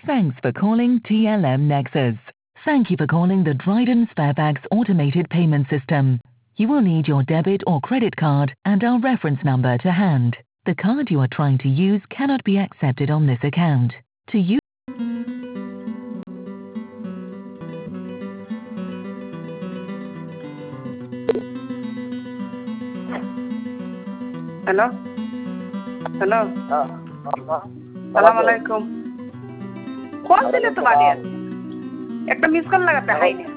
Thanks for calling TLM Nexus. Thank you for calling the Dryden Sparebags automated payment system. You will need your debit or credit card and our reference number to hand. The card you are trying to use cannot be accepted on this account. To use Hello? Hello? Assalamualaikum. कौन से लेते वाले हैं? एक तो miss call लगाते हैं ना?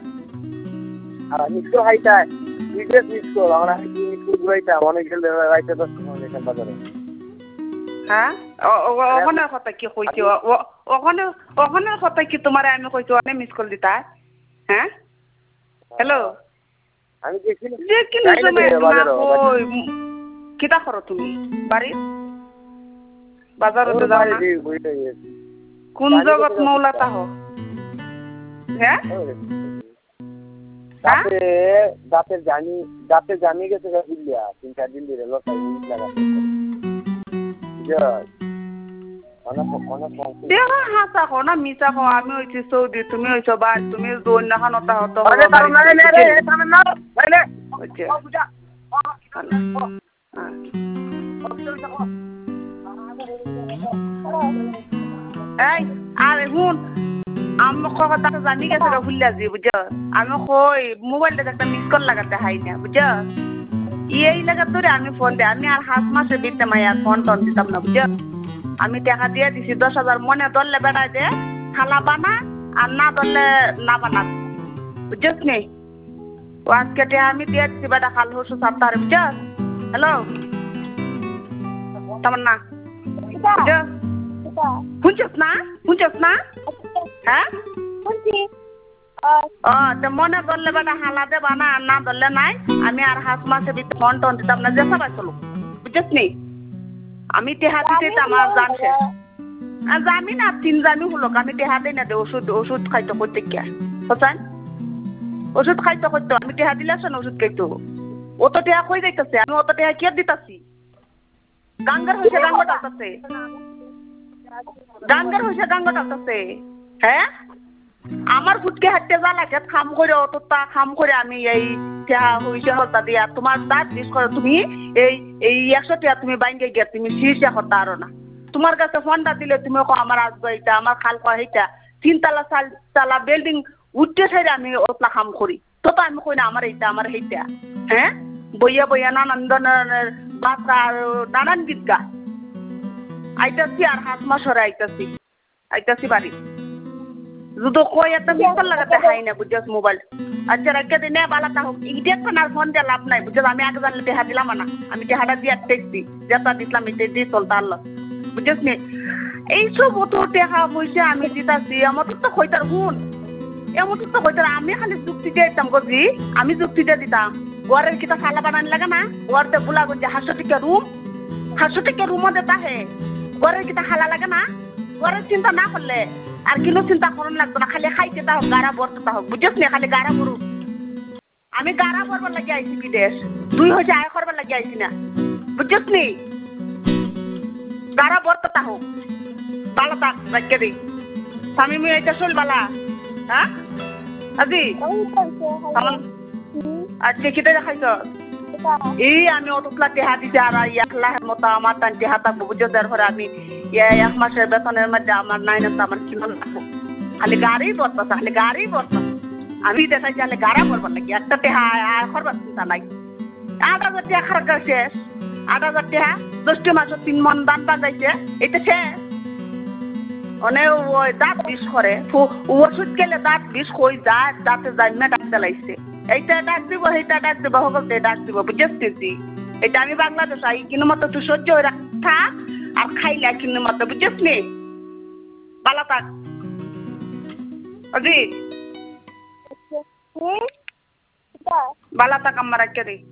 मिस कॉल हाइटा है। वीडियो मिस कॉल हमारा मिस कॉल हाइटा वाने के लिए हाइटा तो सुनने के बाद है। हाँ? ओखने होता है कि कोई चीज़ ओखने होता है कि तुम्हारे आने कोई चीज़ ने मिस कॉल देता है? हैं? हेलो? हम देखिए उसमें ना कोई कितना करो तुम्ही? बारिश? बाजार होते जाओ ना? कौन जगत मौलाता हो? हैं? दाते जानी के से दिल्ली आ 3-4 दिन दिले लो टाइम लगा या देखो हाँ सा हो ना मिसा हो आमी होती सऊदी तुम्हें होती बात तुम्हें दोन ना खाना होता हो तो अरे तार नहीं ओके আরে হুন আমি কথা জানি গেছে ভুলে যাই বুঝছো আমি কই মোবাইলটা একটা মিস কল লাগাতে হাই না বুঝছো এই লাগা তোরে আমি ফোন দে আমি আর হাত মাসে দিতে মাইয়া ফোন টন দিতাম না বুঝছো আমি টাকা দিয়ে দিছি 10,000 মনে দললে বেড়াই দে খালা বানা আর না দললে না বানা বুঝছস নি ও আজকে টাকা আমি দিয়ে দিছি বেটা কাল হসু সপ্তাহে বুঝছো হ্যালো তামান্না বুঝছো শুনছস না হ্যাঁ শুনছি তো মনে ধরলে বেটা হালা দে বানা আর না ধরলে নাই আমি আর হাত মাসে দিতে ফোন টোন দিতাম না যে সবাই চলো বুঝছিস নি আমি টেহা দিতে আমার জান শেষ আর জামি না 3 জামি হলো আমি টেহা দেই না দে ওষুধ খাইতে করতে কে বুঝছেন ওষুধ খাইতে করতে আমি টেহা দিলাছ না ওষুধ খাইতে ও তো টেহা কই যাইতেছে আমি অত টেহা কে দিতাছি গাঙ্গার হইছে গাঙ্গটা আছে গাঙ্গার হইছে গাঙ্গটা আছে হ্যাঁ আমার ফুটকে হাঁটতে যা লাগে খাম করে অতটা খাম করে আমি এই হইছে হতা দিয়া তোমার দাঁত দিস করে তুমি এই 100 টাকা তুমি বাইঙ্গে গিয়া তুমি শীর্ষে হতা আরো না তোমার কাছে ফোনটা দিলে তুমি কো আমার আসবে এটা আমার খাল কয় এটা 3 তলা 4 তলা বিল্ডিং উঠতে ছাইরে আমি ওতলা খাম করি তো আমি কই না আমার এইটা আমার এইটা হ্যাঁ বইয়া নানান ধরনের বাচ্চা নানান গীত গা আইতাছি আর হাত মাসরে আইতাছি বাড়ি যদি কই একটা মিস্টার লাগাতে হাই না বুঝছস মোবাইল আচ্ছা রাখকে দিনে বালাটা হোক ইডিয়েট না ফোন দিয়ে লাভ নাই বুঝছস আমি আগে জানলে টেহা দিলাম না আমি টেহাটা দিয়ে টেকছি যেটা দিলাম এটা দিয়ে চলতে আল্লাহ বুঝছস নি এইসব অত টেহা পয়সা আমি দিতাছি আমার তো কইতার হুন এমন তো কইতার আমি খালি যুক্তি দিয়ে দিতাম গজি আমি যুক্তি দিয়ে দিতাম ওয়ারের কিটা সালা বানান লাগে না ওয়ারতে বুলা গজি 100 টাকা রুম দেতা হে ওয়ারের কিটা হালা লাগে না ওয়ারের চিন্তা না করলে আর কিলো চিন্তা করন লাগবে না খালি খাইতে তা হোক গাড়া বর্ততা হোক বুঝছস নি খালি গাড়া বড়ু আমি গাড়া বরবার লাগি আইছি বিদেশ 2 হইছে আয় করবার লাগি আইছি না বুঝছস নি গাড়া বর্ততা হোক বালা তা রাখকে দে স্বামী মেয়ে এটা চল বালা হ্যাঁ আজি আজকে কিটা দেখাইছ এই আমি অতলা টেহা দিছি আর 1 লাখের মতো আমার টান টেহা থাকবো বুঝছো তারপরে আমি 1 মাসের বেতনের মধ্যে আমার নাই না আমার কিমান লাগবো খালি গাড়ি বর্তা আমি দেখাই চালে গাড়া করবার লাগি একটা টেহা আয় করবার চিন্তা নাই 8,000 টাকা খরচ শেষ 8,000 টাকা 10 মাসে 3 মন দান বাজাইছে এটা শেষ অনে ওই দাঁত বিষ করে ওষুধ গেলে দাঁত বিষ কই যায় দাঁতে যায় না ডাক চালাইছে এইটা ডাক দিব সেইটা ডাক দিব সকলতে ডাক দিব বুঝছিস এটা আমি বাংলাদেশ আই কিন্তু মতো তুই সহ্য হয়ে রাখা আর খাইলে কিন্তু মতো বুঝছিস নি বালা থাক অজি বালা থাক আমার রাখতে দে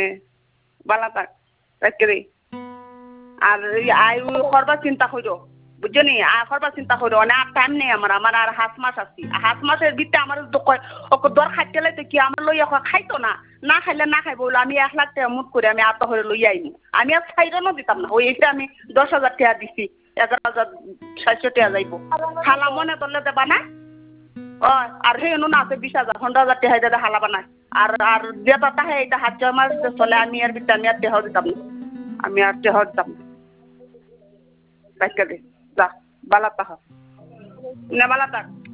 বালা থাক রাখতে দে আর আই করবার চিন্তা করো বুঝছো নি আর করবার চিন্তা করো না আর টাইম নেই আমার আর হাঁস মাস আছি হাঁস মাসের ভিতরে আমার ওকে দর খাইতে লাইতে কি আমার লই ওকে খাইতো না খাইলে না খাইবো বলে আমি 1 লাখ টাকা মুট করে আমি আত হরে লই আইনি আমি আর ছাইরনও দিতাম না ওই এসে আমি 10,000 টাকা দিছি 11,700 টাকা যাইবো খালা মনে করলে দেবা না ও আর হে না আছে 20,000 15,000 টাকা দিয়ে হালা বানায় আর যেটা তাহে এটা হাত জমা চলে আমি আর ভিতরে আমি আর টাকা দিতাম না আমি আর টাকা দিতাম না রাখতে দে যা বালা তাহা না বালা থাক